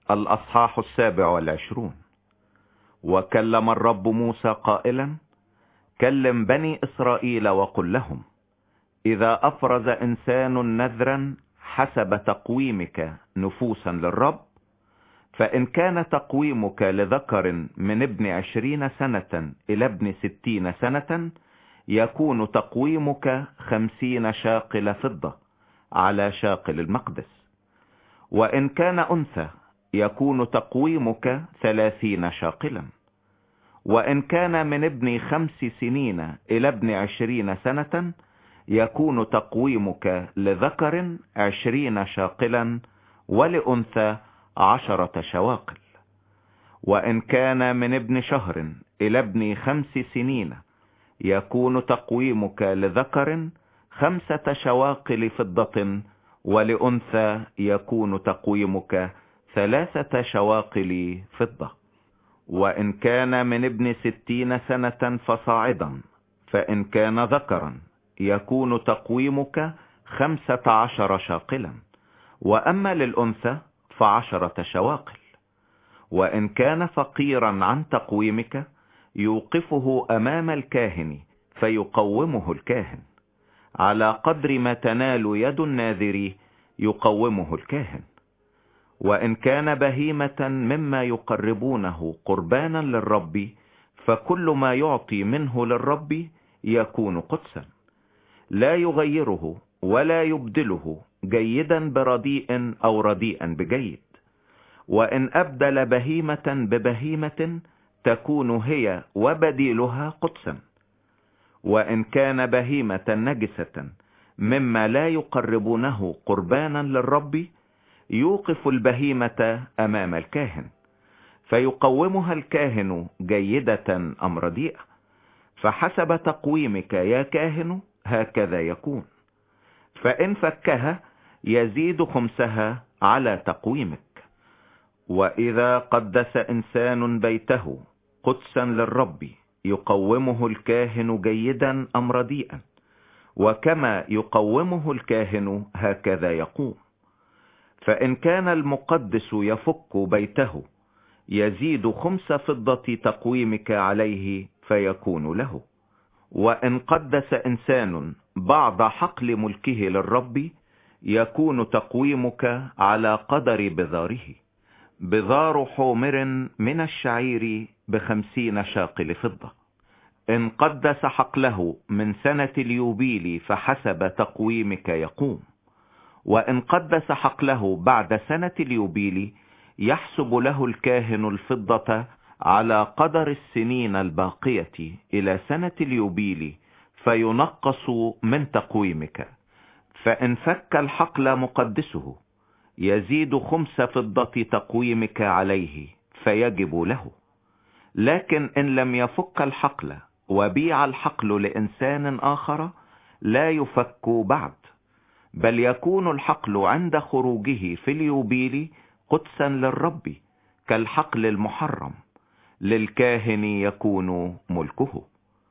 الأصحاح 27. وكلم الرب موسى قائلا: كلم بني إسرائيل وقل لهم: إذا أفرز إنسان نذرا حسب تقويمك نفوسا للرب، فإن كان تقويمك لذكر من ابن 20 سنة إلى ابن 60 سنة، يكون تقويمك 50 شاقل فضة على شاقل المقدس. وإن كان أنثى يكون تقويمك 30 شاقلا. وإن كان من ابن 5 سنين إلى ابن 20 سنة، يكون تقويمك لذكر 20 شاقلا، ولأنثى 10 شواقل. وإن كان من ابن شهر إلى ابن 5 سنين، يكون تقويمك لذكر 5 شواقل فضة، ولأنثى يكون تقويمك 3 شواقل فضة. وإن كان من ابن 60 سنة فصاعدا، فإن كان ذكرا يكون تقويمك 15 شاقلا، وأما للأنثى ف10 شواقل. وإن كان فقيرا عن تقويمك، يوقفه أمام الكاهن فيقومه الكاهن، على قدر ما تنال يد الناذر يقومه الكاهن. وإن كان بهيمة مما يقربونه قربانا للرب، فكل ما يعطي منه للرب يكون قدسا، لا يغيره ولا يبدله جيدا برديء أو رديئا بجيد. وإن أبدل بهيمة ببهيمة، تكون هي وبديلها قدسا. وإن كان بهيمة نجسة مما لا يقربونه قربانا للرب، يوقف البهيمة أمام الكاهن فيقومها الكاهن جيدة أم رديئة، فحسب تقويمك يا كاهن هكذا يكون. فإن فكها يزيد خمسها على تقويمك. وإذا قدس إنسان بيته قدسا للرب، يقومه الكاهن جيدا أم رديئا، وكما يقومه الكاهن هكذا يقوم. فإن كان المقدس يفك بيته، يزيد 5 فضة تقويمك عليه فيكون له. وإن قدس إنسان بعض حقل ملكه للرب، يكون تقويمك على قدر بذاره. بذار حومر من الشعير 50 شاقل فضة. إن قدس حقله من سنة اليوبيل فحسب تقويمك يقوم. وإن قدس حقله بعد سنة اليوبيل، يحسب له الكاهن الفضة على قدر السنين الباقية إلى سنة اليوبيل، فينقص من تقويمك. فإن فك الحقل مقدسه، يزيد 5 فضة تقويمك عليه فيجب له. لكن إن لم يفك الحقل وبيع الحقل لإنسان آخر، لا يفك بعد، بل يكون الحقل عند خروجه في اليوبيل قدسا للرب كالحقل المحرم، للكاهن يكون ملكه.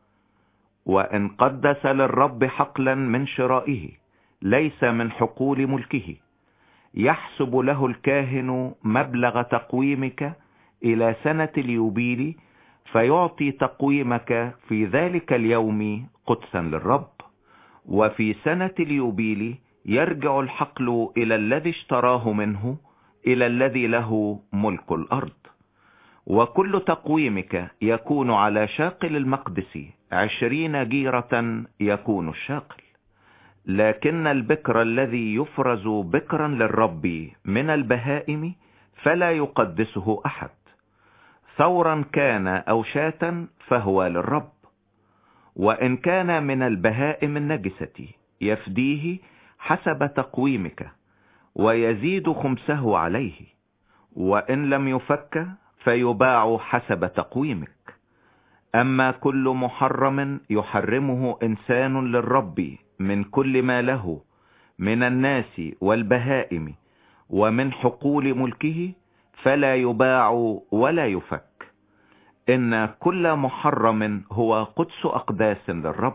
وإن قدس للرب حقلا من شرائه ليس من حقول ملكه، يحسب له الكاهن مبلغ تقويمك إلى سنة اليوبيل، فيعطي تقويمك في ذلك اليوم قدسا للرب. وفي سنة اليوبيل يرجع الحقل إلى الذي اشتراه منه، إلى الذي له ملك الأرض. وكل تقويمك يكون على شاقل المقدس 20 جيرة يكون الشاقل. لكن البكر الذي يفرز بكرا للرب من البهائم فلا يقدسه أحد، ثورا كان أو شاة فهو للرب. وإن كان من البهائم النجسة يفديه حسب تقويمك، ويزيد خمسه عليه. وإن لم يفك فيباع حسب تقويمك. أما كل محرم يحرمه إنسان للرب من كل ما له من الناس والبهائم ومن حقول ملكه، فلا يباع ولا يفك. إن كل محرم هو قدس أقداس للرب.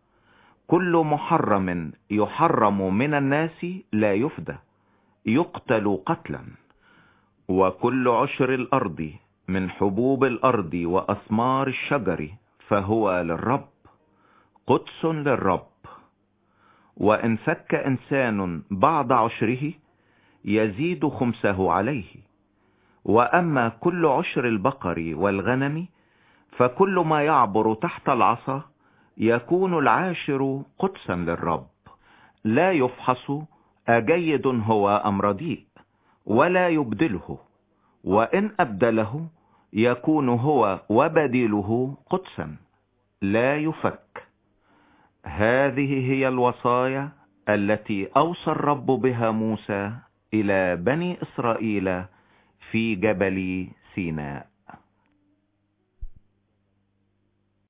كل محرم يحرم من الناس لا يفدى، يقتل قتلا. وكل عشر الأرض من حبوب الأرض وأثمار الشجر فهو للرب، قدس للرب. وإن فك إنسان بعض عشره يزيد خمسه عليه. وأما كل عشر البقر والغنم فكل ما يعبر تحت العصا يكون العاشر قدسا للرب. لا يفحص أجيد هو أم رديء، ولا يبدله، وإن أبدله يكون هو وبديله قدسا، لا يفك. هذه هي الوصايا التي أوصى الرب بها موسى إلى بني إسرائيل في جبل سيناء.